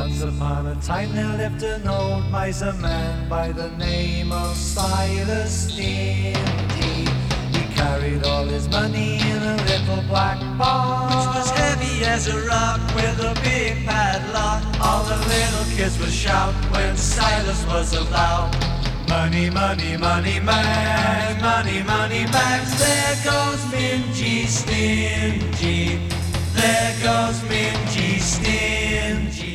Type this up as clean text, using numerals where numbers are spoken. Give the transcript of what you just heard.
Once upon a time there lived an old miser man by the name of Silas Stingy. He carried all his money in a little black box, which was heavy as a rock with a big padlock. All the little kids would shout when Silas was about. Money, money, money bags, money, money bags. There goes Mingy Stingy. There goes Mingy Stingy.